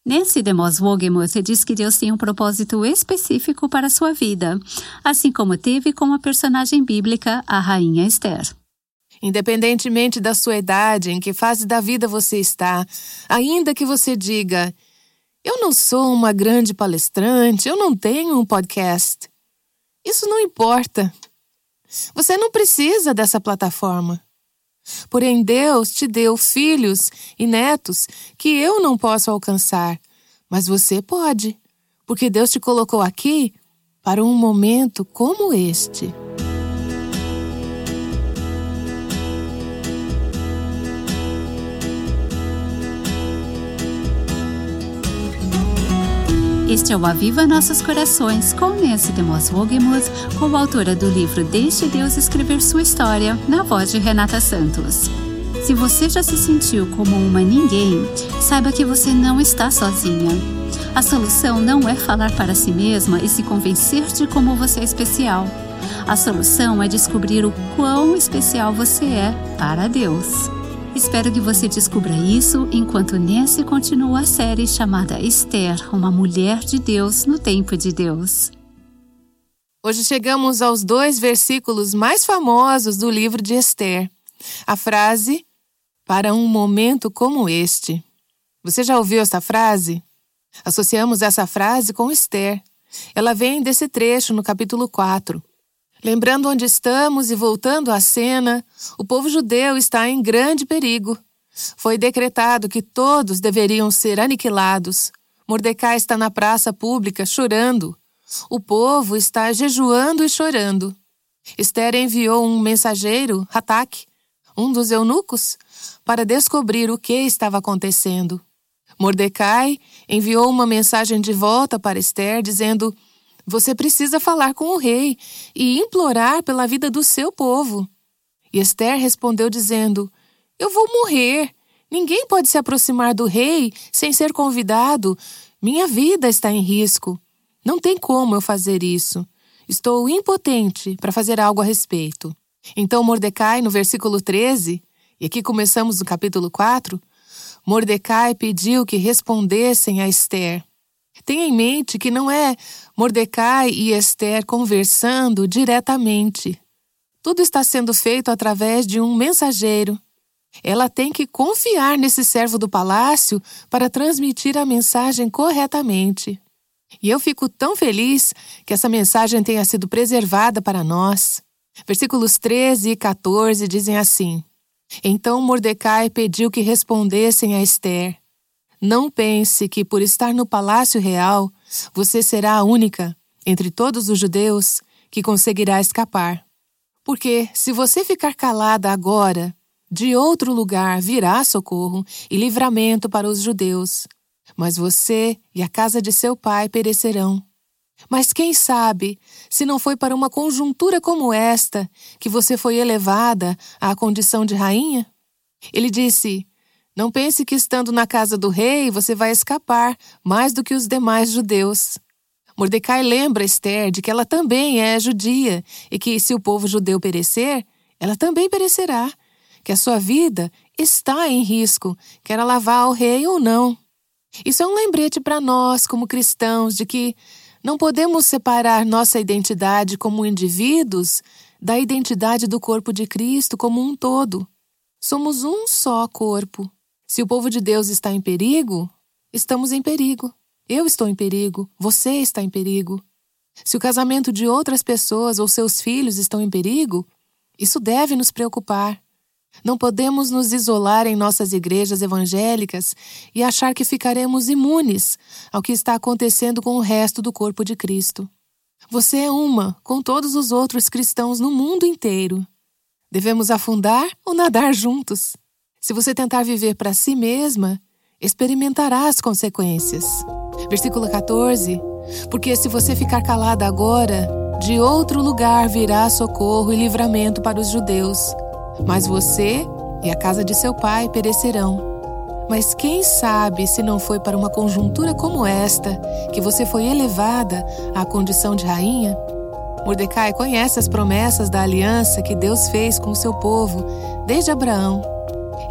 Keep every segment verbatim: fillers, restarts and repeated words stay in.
Nancy DeMoss Wolgemuth diz que Deus tem um propósito específico para a sua vida, assim como teve com a personagem bíblica, a rainha Esther. Independentemente da sua idade, em que fase da vida você está, ainda que você diga, eu não sou uma grande palestrante, eu não tenho um podcast. Isso não importa. Você não precisa dessa plataforma. Porém, Deus te deu filhos e netos que eu não posso alcançar, mas você pode, porque Deus te colocou aqui para um momento como este. Este é o Aviva Nossos Corações, com Nancy DeMoss Wolgemuth, coautora do livro Deixe Deus Escrever Sua História, na voz de Renata Santos. Se você já se sentiu como uma ninguém, saiba que você não está sozinha. A solução não é falar para si mesma e se convencer de como você é especial. A solução é descobrir o quão especial você é para Deus. Espero que você descubra isso enquanto Nancy continua a série chamada Esther, uma mulher de Deus no tempo de Deus. Hoje chegamos aos dois versículos mais famosos do livro de Esther. A frase, para um momento como este. Você já ouviu essa frase? Associamos essa frase com Esther. Ela vem desse trecho no capítulo quatro. Lembrando onde estamos e voltando à cena, o povo judeu está em grande perigo. Foi decretado que todos deveriam ser aniquilados. Mordecai está na praça pública chorando. O povo está jejuando e chorando. Esther enviou um mensageiro, Hataque, um dos eunucos, para descobrir o que estava acontecendo. Mordecai enviou uma mensagem de volta para Esther, dizendo: você precisa falar com o rei e implorar pela vida do seu povo. E Esther respondeu dizendo: eu vou morrer. Ninguém pode se aproximar do rei sem ser convidado. Minha vida está em risco. Não tem como eu fazer isso. Estou impotente para fazer algo a respeito. Então Mordecai, no versículo treze, e aqui começamos no capítulo quatro, Mordecai pediu que respondessem a Esther. Tenha em mente que não é Mordecai e Esther conversando diretamente. Tudo está sendo feito através de um mensageiro. Ela tem que confiar nesse servo do palácio para transmitir a mensagem corretamente. E eu fico tão feliz que essa mensagem tenha sido preservada para nós. Versículos treze e quatorze dizem assim: então Mordecai pediu que respondessem a Esther: não pense que, por estar no palácio real, você será a única, entre todos os judeus, que conseguirá escapar. Porque, se você ficar calada agora, de outro lugar virá socorro e livramento para os judeus. Mas você e a casa de seu pai perecerão. Mas quem sabe, se não foi para uma conjuntura como esta, que você foi elevada à condição de rainha? Ele disse: não pense que estando na casa do rei você vai escapar mais do que os demais judeus. Mordecai lembra Esther de que ela também é judia e que, se o povo judeu perecer, ela também perecerá, que a sua vida está em risco, quer ela vá ao rei ou não. Isso é um lembrete para nós, como cristãos, de que não podemos separar nossa identidade como indivíduos da identidade do corpo de Cristo como um todo. Somos um só corpo. Se o povo de Deus está em perigo, estamos em perigo. Eu estou em perigo. Você está em perigo. Se o casamento de outras pessoas ou seus filhos estão em perigo, isso deve nos preocupar. Não podemos nos isolar em nossas igrejas evangélicas e achar que ficaremos imunes ao que está acontecendo com o resto do corpo de Cristo. Você é uma com todos os outros cristãos no mundo inteiro. Devemos afundar ou nadar juntos. Se você tentar viver para si mesma, experimentará as consequências. Versículo quatorze. Porque se você ficar calada agora, de outro lugar virá socorro e livramento para os judeus. Mas você e a casa de seu pai perecerão. Mas quem sabe se não foi para uma conjuntura como esta que você foi elevada à condição de rainha? Mordecai conhece as promessas da aliança que Deus fez com o seu povo desde Abraão.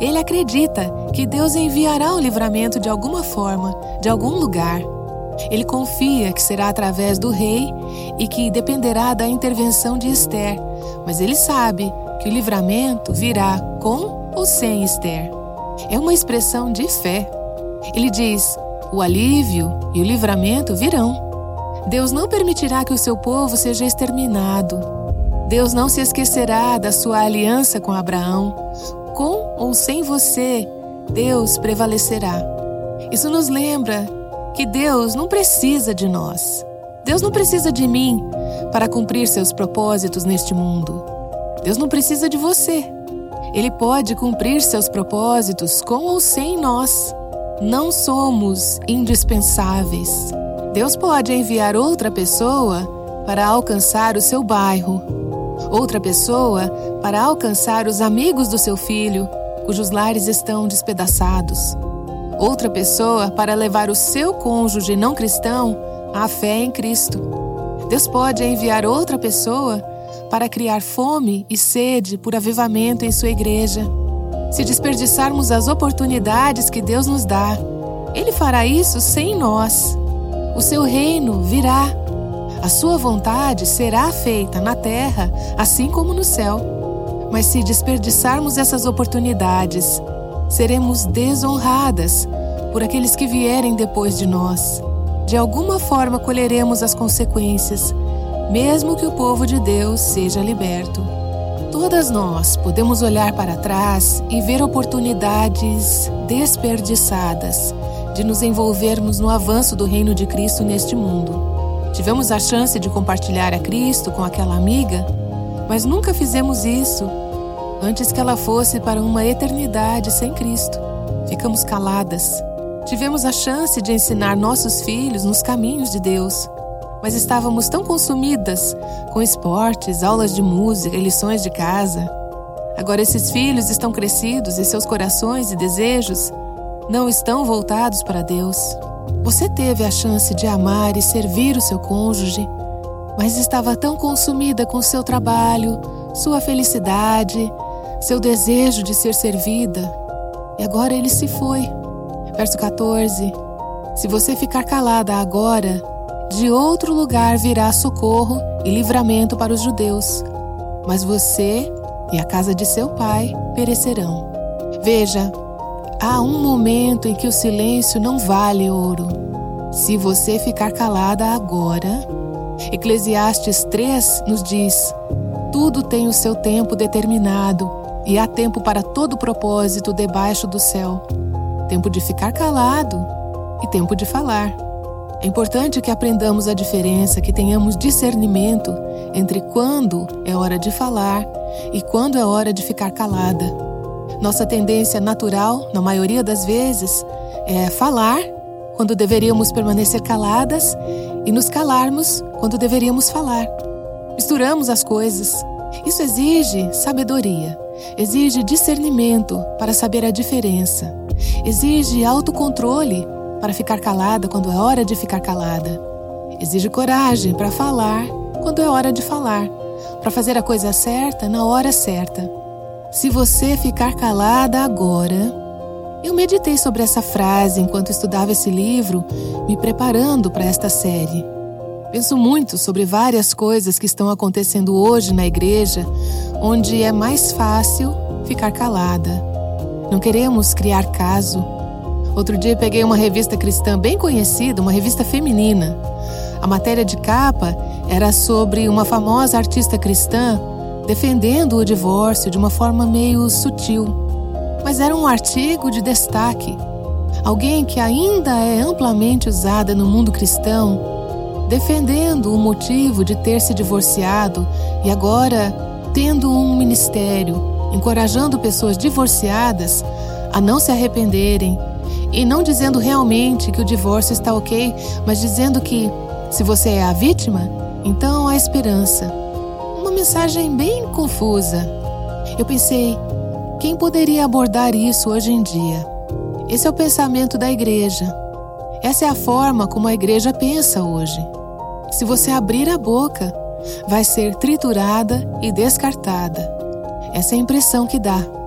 Ele acredita que Deus enviará o livramento de alguma forma, de algum lugar. Ele confia que será através do rei e que dependerá da intervenção de Esther, mas ele sabe que o livramento virá com ou sem Esther. É uma expressão de fé. Ele diz: o alívio e o livramento virão. Deus não permitirá que o seu povo seja exterminado. Deus não se esquecerá da sua aliança com Abraão. Com ou sem você, Deus prevalecerá. Isso nos lembra que Deus não precisa de nós. Deus não precisa de mim para cumprir seus propósitos neste mundo. Deus não precisa de você. Ele pode cumprir seus propósitos com ou sem nós. Não somos indispensáveis. Deus pode enviar outra pessoa para alcançar o seu bairro, outra pessoa para alcançar os amigos do seu filho, cujos lares estão despedaçados, outra pessoa para levar o seu cônjuge não cristão à fé em Cristo. Deus pode enviar outra pessoa para criar fome e sede por avivamento em sua igreja. Se desperdiçarmos as oportunidades que Deus nos dá, Ele fará isso sem nós. O seu reino virá. A sua vontade será feita na terra, assim como no céu. Mas se desperdiçarmos essas oportunidades, seremos desonradas por aqueles que vierem depois de nós. De alguma forma colheremos as consequências, mesmo que o povo de Deus seja liberto. Todas nós podemos olhar para trás e ver oportunidades desperdiçadas de nos envolvermos no avanço do reino de Cristo neste mundo. Tivemos a chance de compartilhar a Cristo com aquela amiga, mas nunca fizemos isso antes que ela fosse para uma eternidade sem Cristo. Ficamos caladas. Tivemos a chance de ensinar nossos filhos nos caminhos de Deus, mas estávamos tão consumidas com esportes, aulas de música e lições de casa. Agora esses filhos estão crescidos e seus corações e desejos não estão voltados para Deus. Você teve a chance de amar e servir o seu cônjuge, mas estava tão consumida com seu trabalho, sua felicidade, seu desejo de ser servida, e agora ele se foi. Verso quatorze. Se você ficar calada agora, de outro lugar virá socorro e livramento para os judeus, mas você e a casa de seu pai perecerão. Veja, há um momento em que o silêncio não vale ouro. Se você ficar calada agora, Eclesiastes três nos diz: tudo tem o seu tempo determinado e há tempo para todo propósito debaixo do céu. Tempo de ficar calado e tempo de falar. É importante que aprendamos a diferença, que tenhamos discernimento entre quando é hora de falar e quando é hora de ficar calada. Nossa tendência natural, na maioria das vezes, é falar quando deveríamos permanecer caladas e nos calarmos quando deveríamos falar. Misturamos as coisas. Isso exige sabedoria, exige discernimento para saber a diferença, exige autocontrole para ficar calada quando é hora de ficar calada, exige coragem para falar quando é hora de falar, para fazer a coisa certa na hora certa. Se você ficar calada agora... Eu meditei sobre essa frase enquanto estudava esse livro, me preparando para esta série. Penso muito sobre várias coisas que estão acontecendo hoje na igreja, onde é mais fácil ficar calada. Não queremos criar caso. Outro dia peguei uma revista cristã bem conhecida, uma revista feminina. A matéria de capa era sobre uma famosa artista cristã defendendo o divórcio de uma forma meio sutil. Mas era um artigo de destaque. Alguém que ainda é amplamente usada no mundo cristão, defendendo o motivo de ter se divorciado e agora tendo um ministério, encorajando pessoas divorciadas a não se arrependerem e não dizendo realmente que o divórcio está ok, mas dizendo que, se você é a vítima, então há esperança. Uma mensagem bem confusa. Eu pensei, quem poderia abordar isso hoje em dia? Esse é o pensamento da igreja. Essa é a forma como a igreja pensa hoje. Se você abrir a boca, vai ser triturada e descartada. Essa é a impressão que dá.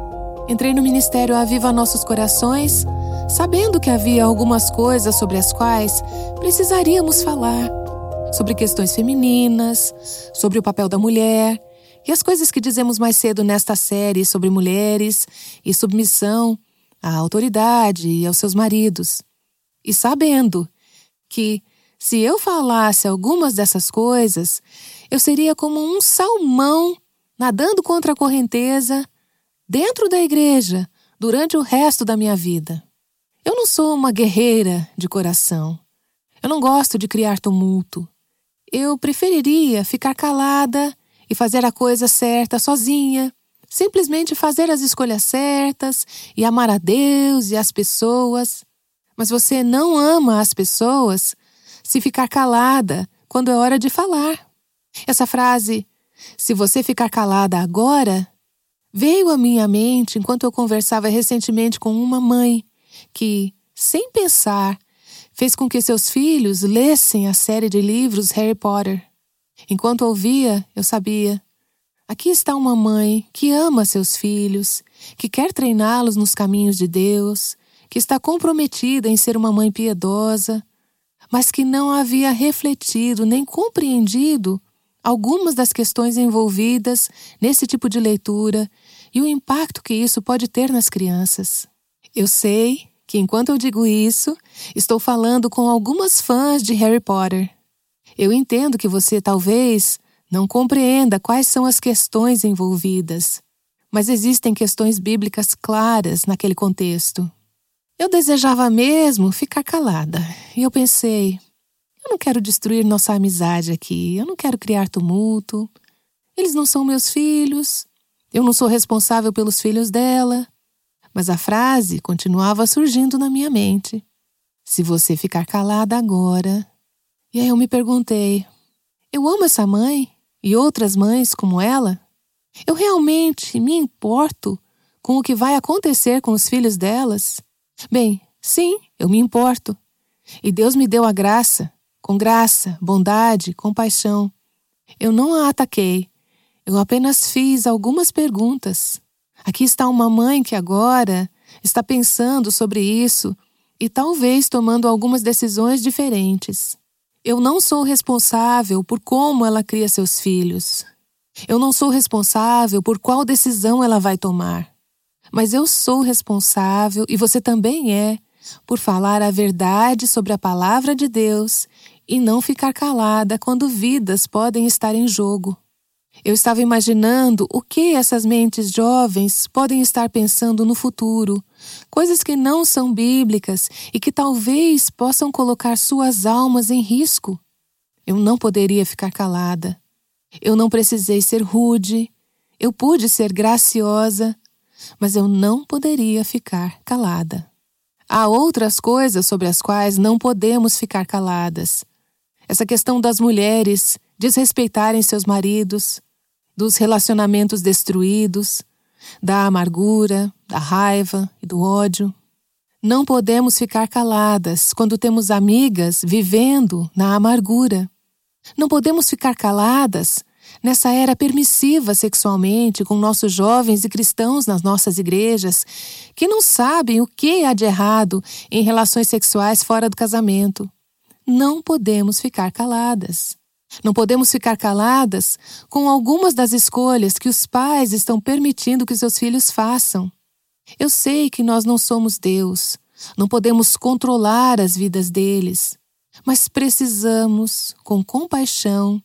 Entrei no Ministério Aviva Nossos Corações, sabendo que havia algumas coisas sobre as quais precisaríamos falar. Sobre questões femininas, sobre o papel da mulher e as coisas que dizemos mais cedo nesta série sobre mulheres e submissão à autoridade e aos seus maridos. E sabendo que, se eu falasse algumas dessas coisas, eu seria como um salmão nadando contra a correnteza dentro da igreja durante o resto da minha vida. Eu não sou uma guerreira de coração. Eu não gosto de criar tumulto. Eu preferiria ficar calada e fazer a coisa certa sozinha, simplesmente fazer as escolhas certas e amar a Deus e as pessoas. Mas você não ama as pessoas se ficar calada quando é hora de falar. Essa frase, se você ficar calada agora, veio à minha mente enquanto eu conversava recentemente com uma mãe que, sem pensar, fez com que seus filhos lessem a série de livros Harry Potter. Enquanto ouvia, eu sabia. Aqui está uma mãe que ama seus filhos, que quer treiná-los nos caminhos de Deus, que está comprometida em ser uma mãe piedosa, mas que não havia refletido nem compreendido algumas das questões envolvidas nesse tipo de leitura e o impacto que isso pode ter nas crianças. Eu sei que enquanto eu digo isso, estou falando com algumas fãs de Harry Potter. Eu entendo que você talvez não compreenda quais são as questões envolvidas, mas existem questões bíblicas claras naquele contexto. Eu desejava mesmo ficar calada, e eu pensei, eu não quero destruir nossa amizade aqui, eu não quero criar tumulto, eles não são meus filhos, eu não sou responsável pelos filhos dela. Mas a frase continuava surgindo na minha mente. Se você ficar calada agora... E aí eu me perguntei, eu amo essa mãe e outras mães como ela? Eu realmente me importo com o que vai acontecer com os filhos delas? Bem, sim, eu me importo. E Deus me deu a graça, com graça, bondade, compaixão. Eu não a ataquei, eu apenas fiz algumas perguntas. Aqui está uma mãe que agora está pensando sobre isso e talvez tomando algumas decisões diferentes. Eu não sou responsável por como ela cria seus filhos. Eu não sou responsável por qual decisão ela vai tomar. Mas eu sou responsável, e você também é, por falar a verdade sobre a palavra de Deus e não ficar calada quando vidas podem estar em jogo. Eu estava imaginando o que essas mentes jovens podem estar pensando no futuro, coisas que não são bíblicas e que talvez possam colocar suas almas em risco. Eu não poderia ficar calada. Eu não precisei ser rude, eu pude ser graciosa, mas eu não poderia ficar calada. Há outras coisas sobre as quais não podemos ficar caladas. Essa questão das mulheres desrespeitarem seus maridos, dos relacionamentos destruídos, da amargura, da raiva e do ódio. Não podemos ficar caladas quando temos amigas vivendo na amargura. Não podemos ficar caladas nessa era permissiva sexualmente com nossos jovens e cristãos nas nossas igrejas que não sabem o que há de errado em relações sexuais fora do casamento. Não podemos ficar caladas. Não podemos ficar caladas com algumas das escolhas que os pais estão permitindo que seus filhos façam. Eu sei que nós não somos Deus, não podemos controlar as vidas deles, mas precisamos, com compaixão,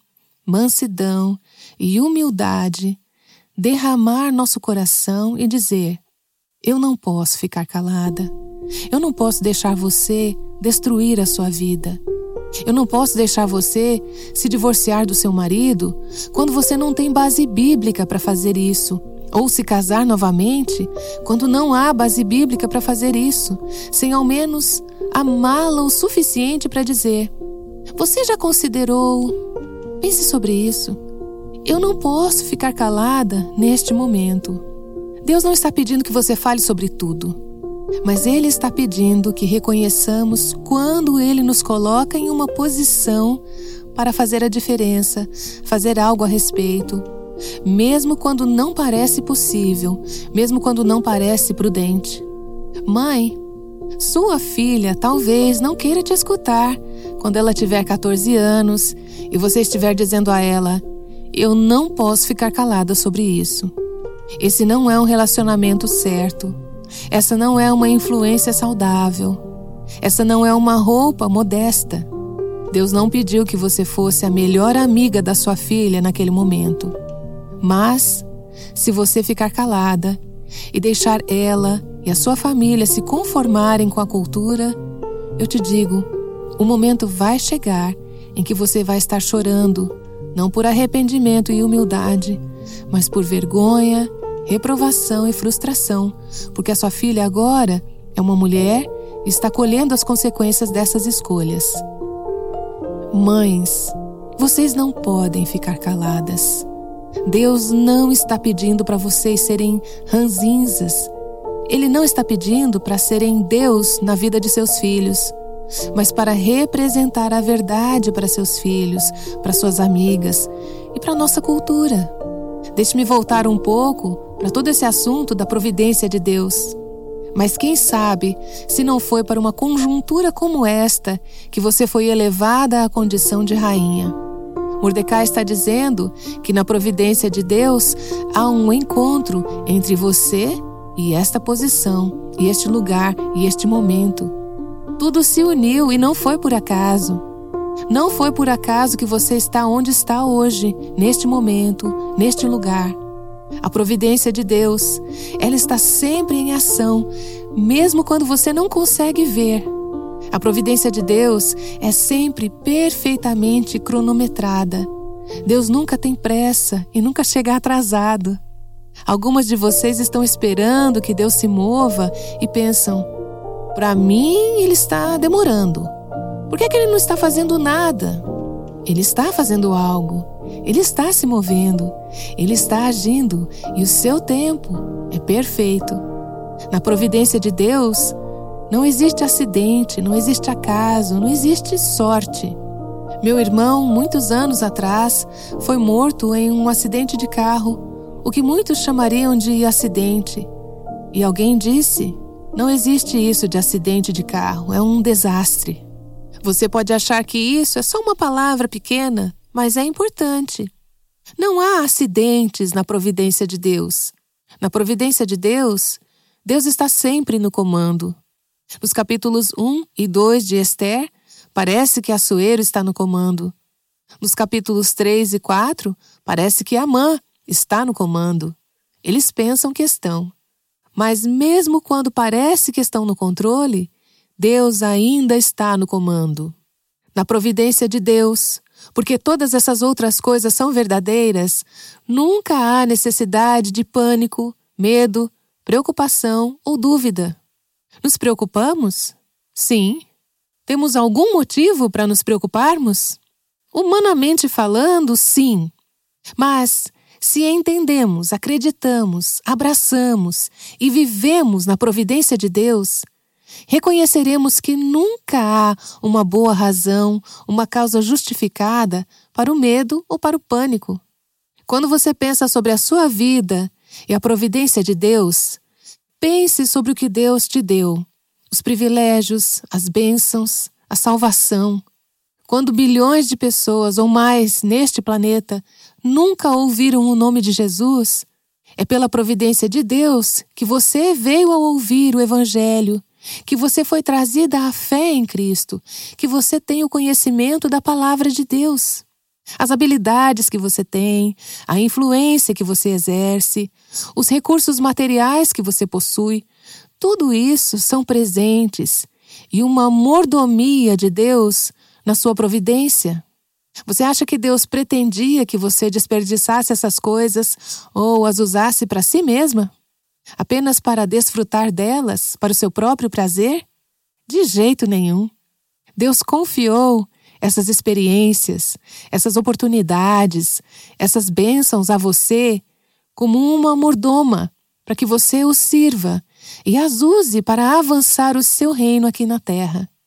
mansidão e humildade, derramar nosso coração e dizer: eu não posso ficar calada, eu não posso deixar você destruir a sua vida. Eu não posso deixar você se divorciar do seu marido quando você não tem base bíblica para fazer isso, ou se casar novamente quando não há base bíblica para fazer isso, sem ao menos amá-la o suficiente para dizer: você já considerou? Pense sobre isso. Eu não posso ficar calada neste momento. Deus não está pedindo que você fale sobre tudo. Mas Ele está pedindo que reconheçamos quando Ele nos coloca em uma posição para fazer a diferença, fazer algo a respeito, mesmo quando não parece possível, mesmo quando não parece prudente. Mãe, sua filha talvez não queira te escutar quando ela tiver quatorze anos e você estiver dizendo a ela: eu não posso ficar calada sobre isso. Esse não é um relacionamento certo. Essa não é uma influência saudável. Essa não é uma roupa modesta. Deus não pediu que você fosse a melhor amiga da sua filha naquele momento. Mas, se você ficar calada e deixar ela e a sua família se conformarem com a cultura, eu te digo, o momento vai chegar em que você vai estar chorando, não por arrependimento e humildade, mas por vergonha, reprovação e frustração, porque a sua filha agora é uma mulher e está colhendo as consequências dessas escolhas. Mães, vocês não podem ficar caladas. Deus não está pedindo para vocês serem ranzinzas. Ele não está pedindo para serem Deus na vida de seus filhos, mas para representar a verdade para seus filhos, para suas amigas e para a nossa cultura. Deixe-me voltar um pouco para todo esse assunto da providência de Deus. Mas quem sabe se não foi para uma conjuntura como esta que você foi elevada à condição de rainha. Mordecai está dizendo que na providência de Deus há um encontro entre você e esta posição, e este lugar, e este momento. Tudo se uniu e não foi por acaso. Não foi por acaso que você está onde está hoje, neste momento, neste lugar. A providência de Deus, ela está sempre em ação, mesmo quando você não consegue ver. A providência de Deus é sempre perfeitamente cronometrada. Deus nunca tem pressa e nunca chega atrasado. Algumas de vocês estão esperando que Deus se mova e pensam: para mim, Ele está demorando. Por que que Ele não está fazendo nada? Ele está fazendo algo. Ele está se movendo. Ele está agindo. E o seu tempo é perfeito. Na providência de Deus, não existe acidente, não existe acaso, não existe sorte. Meu irmão, muitos anos atrás, foi morto em um acidente de carro, o que muitos chamariam de acidente. E alguém disse: não existe isso de acidente de carro, é um desastre. Você pode achar que isso é só uma palavra pequena, mas é importante. Não há acidentes na providência de Deus. Na providência de Deus, Deus está sempre no comando. Nos capítulos um e dois de Esther, parece que Assuero está no comando. Nos capítulos três e quatro, parece que Amã está no comando. Eles pensam que estão. Mas mesmo quando parece que estão no controle, Deus ainda está no comando. Na providência de Deus, porque todas essas outras coisas são verdadeiras, nunca há necessidade de pânico, medo, preocupação ou dúvida. Nos preocupamos? Sim. Temos algum motivo para nos preocuparmos? Humanamente falando, sim. Mas, se entendemos, acreditamos, abraçamos e vivemos na providência de Deus, reconheceremos que nunca há uma boa razão, uma causa justificada para o medo ou para o pânico. Quando você pensa sobre a sua vida e a providência de Deus, pense sobre o que Deus te deu, os privilégios, as bênçãos, a salvação. Quando bilhões de pessoas ou mais neste planeta nunca ouviram o nome de Jesus, é pela providência de Deus que você veio a ouvir o Evangelho, que você foi trazida à fé em Cristo, que você tem o conhecimento da palavra de Deus. As habilidades que você tem, a influência que você exerce, os recursos materiais que você possui, tudo isso são presentes e uma mordomia de Deus na sua providência. Você acha que Deus pretendia que você desperdiçasse essas coisas ou as usasse para si mesma? Apenas para desfrutar delas, para o seu próprio prazer? De jeito nenhum. Deus confiou essas experiências, essas oportunidades, essas bênçãos a você como uma mordoma, para que você os sirva e as use para avançar o seu reino aqui na terra.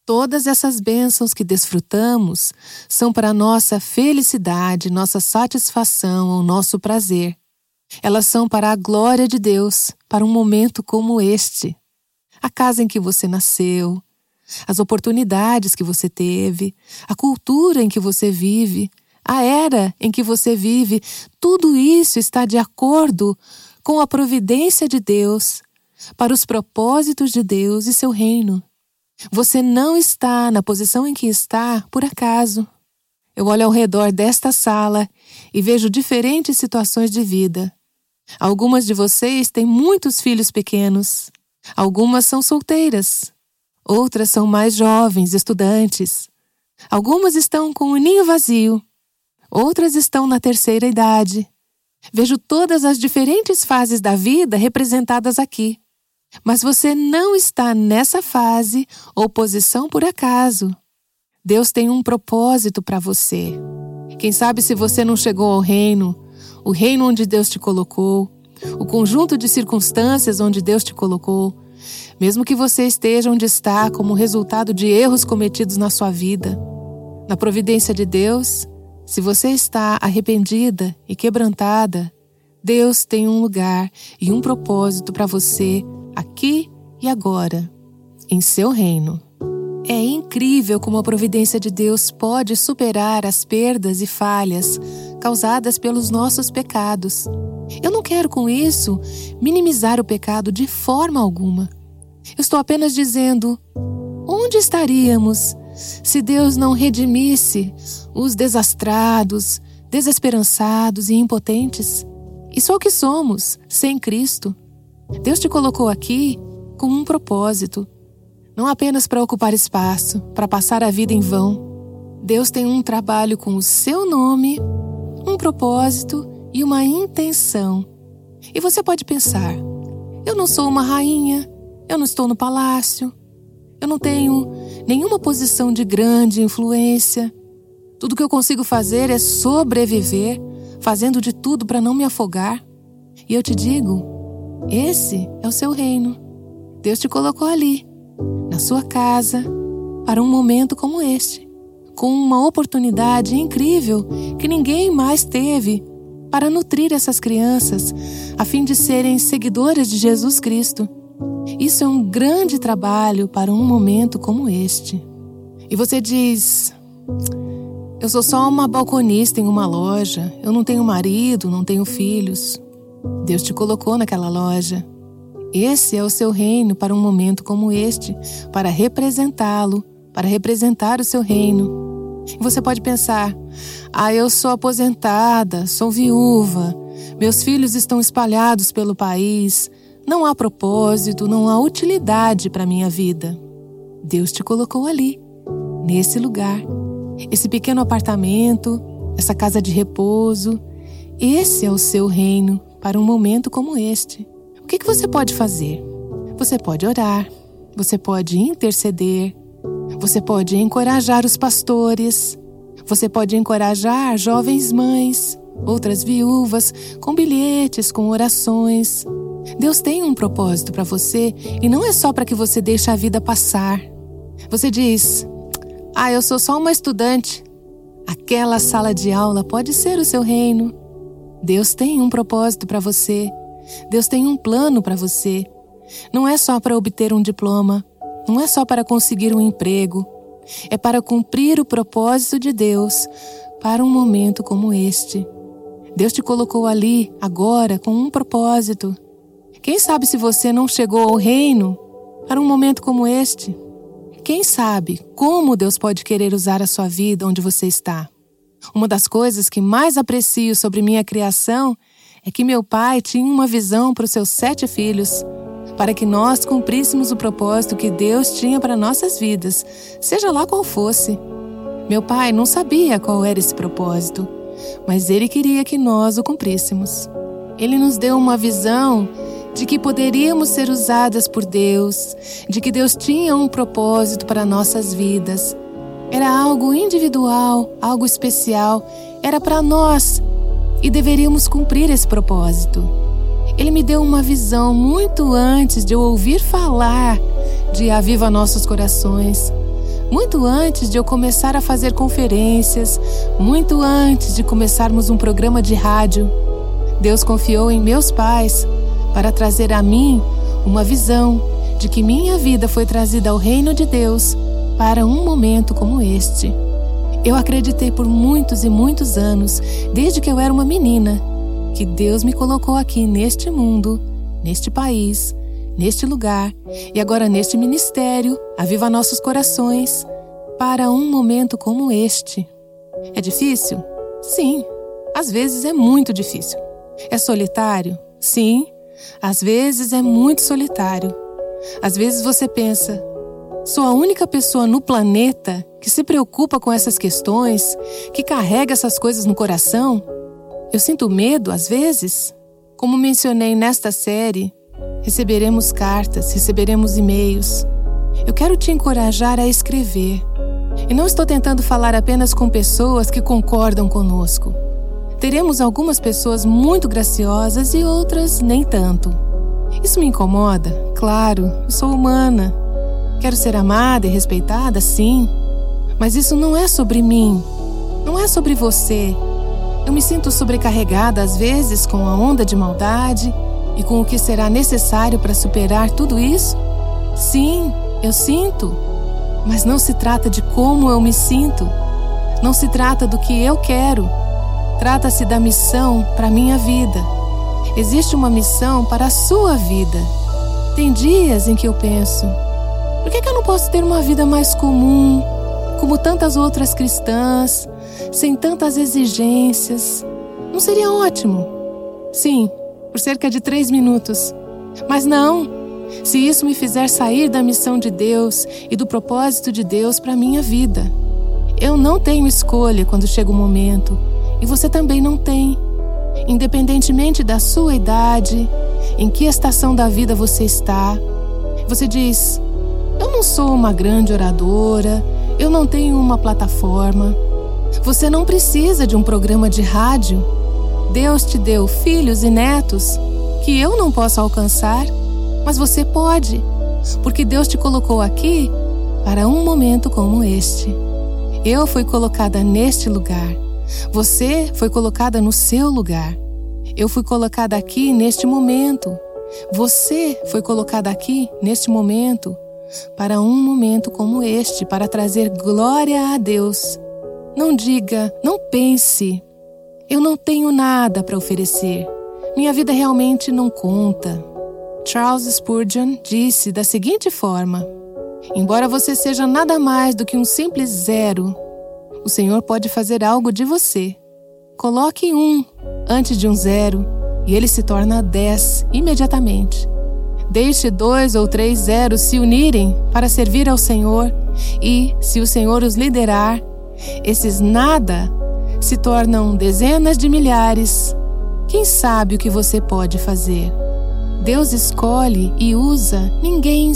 Todas essas bênçãos que desfrutamos são para nossa felicidade, nossa satisfação ou nosso prazer. Elas são para a glória de Deus, para um momento como este. A casa em que você nasceu, as oportunidades que você teve, a cultura em que você vive, a era em que você vive, tudo isso está de acordo com a providência de Deus, para os propósitos de Deus e seu reino. Você não está na posição em que está por acaso. Eu olho ao redor desta sala e vejo diferentes situações de vida. Algumas de vocês têm muitos filhos pequenos. Algumas são solteiras. Outras são mais jovens, estudantes. Algumas estão com o ninho vazio. Outras estão na terceira idade. Vejo todas as diferentes fases da vida representadas aqui. Mas você não está nessa fase ou posição por acaso. Deus tem um propósito para você. Quem sabe se você não chegou ao reino, o reino onde Deus te colocou, o conjunto de circunstâncias onde Deus te colocou, mesmo que você esteja onde está como resultado de erros cometidos na sua vida, na providência de Deus, se você está arrependida e quebrantada, Deus tem um lugar e um propósito para você aqui e agora, em seu reino. É incrível como a providência de Deus pode superar as perdas e falhas causadas pelos nossos pecados. Eu não quero com isso minimizar o pecado de forma alguma. Eu estou apenas dizendo, onde estaríamos se Deus não redimisse os desastrados, desesperançados e impotentes? Isso é o que somos, sem Cristo. Deus te colocou aqui com um propósito, não apenas para ocupar espaço, para passar a vida em vão. Deus tem um trabalho com o seu nome, um propósito e uma intenção. E você pode pensar, eu não sou uma rainha, eu não estou no palácio, eu não tenho nenhuma posição de grande influência. Tudo que eu consigo fazer é sobreviver, fazendo de tudo para não me afogar. E eu te digo, esse é o seu reino. Deus te colocou ali, na sua casa, para um momento como este, com uma oportunidade incrível que ninguém mais teve para nutrir essas crianças, a fim de serem seguidoras de Jesus Cristo. Isso é um grande trabalho para um momento como este. E você diz, eu sou só uma balconista em uma loja, eu não tenho marido, não tenho filhos. Deus te colocou naquela loja. Esse é o seu reino para um momento como este, para representá-lo, para representar o seu reino. E você pode pensar, ah, eu sou aposentada, sou viúva, meus filhos estão espalhados pelo país, não há propósito, não há utilidade para a minha vida. Deus te colocou ali, nesse lugar, esse pequeno apartamento, essa casa de repouso. Esse é o seu reino para um momento como este. O que que você pode fazer? Você pode orar, você pode interceder, você pode encorajar os pastores, você pode encorajar jovens mães, outras viúvas, com bilhetes, com orações. Deus tem um propósito para você e não é só para que você deixe a vida passar. Você diz, ah, eu sou só uma estudante. Aquela sala de aula pode ser o seu reino. Deus tem um propósito para você. Deus tem um plano para você. Não é só para obter um diploma. Não é só para conseguir um emprego. É para cumprir o propósito de Deus para um momento como este. Deus te colocou ali, agora, com um propósito. Quem sabe se você não chegou ao reino para um momento como este? Quem sabe como Deus pode querer usar a sua vida onde você está? Uma das coisas que mais aprecio sobre minha criação é que meu pai tinha uma visão para os seus sete filhos, para que nós cumpríssemos o propósito que Deus tinha para nossas vidas, seja lá qual fosse. Meu pai não sabia qual era esse propósito, mas ele queria que nós o cumpríssemos. Ele nos deu uma visão de que poderíamos ser usadas por Deus, de que Deus tinha um propósito para nossas vidas. Era algo individual, algo especial, era para nós e deveríamos cumprir esse propósito. Ele me deu uma visão muito antes de eu ouvir falar de Aviva Nossos Corações, Muito antes de eu começar a fazer conferências, muito antes de começarmos um programa de rádio, Deus confiou em meus pais para trazer a mim uma visão de que minha vida foi trazida ao reino de Deus para um momento como este. Eu acreditei por muitos e muitos anos, desde que eu era uma menina, que Deus me colocou aqui neste mundo, neste país, neste lugar e agora neste ministério, Aviva Nossos Corações, para um momento como este. É difícil? Sim, às vezes é muito difícil. É solitário? Sim, às vezes é muito solitário. Às vezes você pensa, sou a única pessoa no planeta que se preocupa com essas questões, que carrega essas coisas no coração? Eu sinto medo às vezes? Como mencionei nesta série, receberemos cartas, receberemos e-mails. Eu quero te encorajar a escrever. E não estou tentando falar apenas com pessoas que concordam conosco. Teremos algumas pessoas muito graciosas e outras nem tanto. Isso me incomoda? Claro, eu sou humana. Quero ser amada e respeitada, sim. Mas isso não é sobre mim. Não é sobre você. Eu me sinto sobrecarregada às vezes com a onda de maldade e com o que será necessário para superar tudo isso? Sim, eu sinto. Mas não se trata de como eu me sinto. Não se trata do que eu quero. Trata-se da missão para a minha vida. Existe uma missão para a sua vida. Tem dias em que eu penso, por que que eu não posso ter uma vida mais comum, como tantas outras cristãs, sem tantas exigências? Não seria ótimo? Sim, por cerca de três minutos. Mas não, se isso me fizer sair da missão de Deus e do propósito de Deus para a minha vida. Eu não tenho escolha quando chega o momento, e você também não tem. Independentemente da sua idade, em que estação da vida você está, você diz, eu não sou uma grande oradora, eu não tenho uma plataforma. Você não precisa de um programa de rádio. Deus te deu filhos e netos que eu não posso alcançar, mas você pode, porque Deus te colocou aqui para um momento como este. Eu fui colocada neste lugar. Você foi colocada no seu lugar. Eu fui colocada aqui neste momento. Você foi colocada aqui neste momento para um momento como este, para trazer glória a Deus. Não diga, não pense, eu não tenho nada para oferecer. Minha vida realmente não conta. Charles Spurgeon disse da seguinte forma, embora você seja nada mais do que um simples zero, o Senhor pode fazer algo de você. Coloque um antes de um zero e ele se torna dez imediatamente. Deixe dois ou três zeros se unirem para servir ao Senhor e, se o Senhor os liderar, esses nada se tornam dezenas de milhares. Quem sabe o que você pode fazer? Deus escolhe e usa ninguém.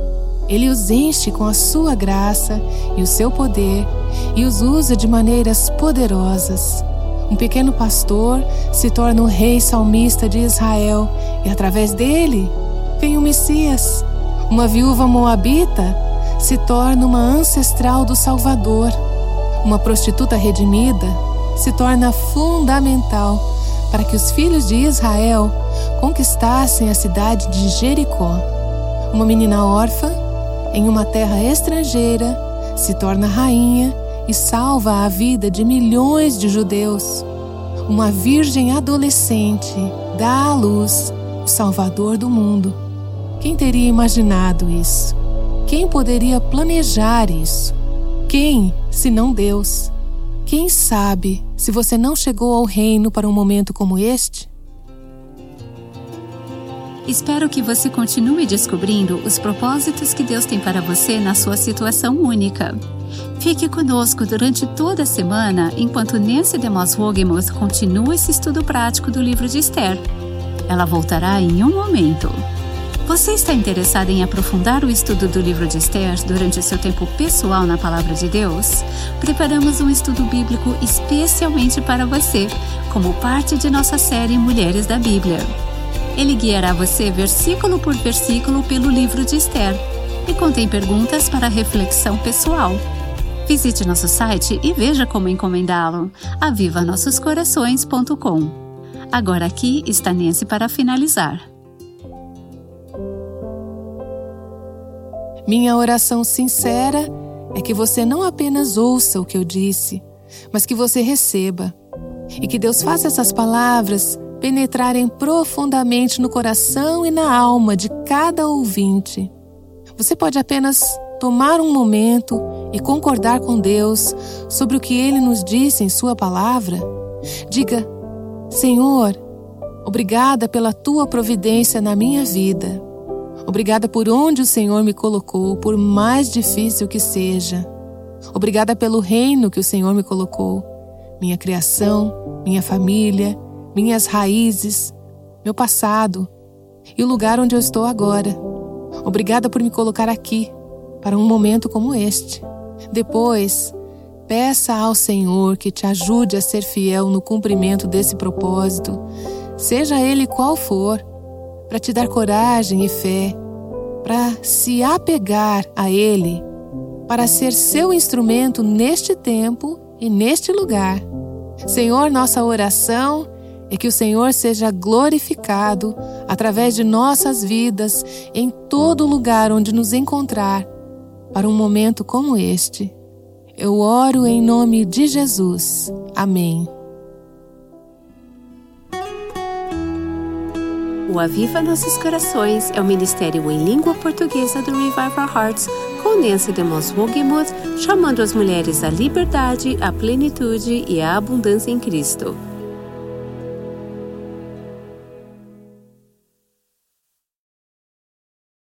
Ele os enche com a sua graça e o seu poder e os usa de maneiras poderosas. Um pequeno pastor se torna o rei salmista de Israel e através dele vem o Messias. Uma viúva moabita se torna uma ancestral do Salvador. Uma prostituta redimida se torna fundamental para que os filhos de Israel conquistassem a cidade de Jericó. Uma menina órfã em uma terra estrangeira se torna rainha e salva a vida de milhões de judeus. Uma virgem adolescente dá à luz o Salvador do mundo. Quem teria imaginado isso? Quem poderia planejar isso? Quem, se não Deus? Quem sabe se você não chegou ao reino para um momento como este? Espero que você continue descobrindo os propósitos que Deus tem para você na sua situação única. Fique conosco durante toda a semana enquanto Nancy DeMoss Wogemuth continua esse estudo prático do livro de Esther. Ela voltará em um momento. Você está interessado em aprofundar o estudo do livro de Esther durante o seu tempo pessoal na Palavra de Deus? Preparamos um estudo bíblico especialmente para você, como parte de nossa série Mulheres da Bíblia. Ele guiará você versículo por versículo pelo livro de Esther. e contém perguntas para reflexão pessoal. Visite nosso site e veja como encomendá-lo. aviva nossos corações ponto com. Agora aqui está Nancy para finalizar. Minha oração sincera é que você não apenas ouça o que eu disse, mas que você receba. E que Deus faça essas palavras penetrarem profundamente no coração e na alma de cada ouvinte. Você pode apenas tomar um momento e concordar com Deus sobre o que Ele nos disse em Sua palavra. Diga: Senhor, obrigada pela Tua providência na minha vida. Obrigada por onde o Senhor me colocou, por mais difícil que seja. Obrigada pelo reino que o Senhor me colocou. Minha criação, minha família, minhas raízes, meu passado e o lugar onde eu estou agora. Obrigada por me colocar aqui, para um momento como este. Depois, peça ao Senhor que te ajude a ser fiel no cumprimento desse propósito, seja ele qual for, para te dar coragem e fé, para se apegar a Ele, para ser seu instrumento neste tempo e neste lugar. Senhor, nossa oração é que o Senhor seja glorificado através de nossas vidas em todo lugar onde nos encontrar para um momento como este. Eu oro em nome de Jesus. Amém. O Aviva Nossos Corações é o ministério em língua portuguesa do Revive Our Hearts, com Nancy DeMoss Wogemuth, chamando as mulheres à liberdade, à plenitude e à abundância em Cristo.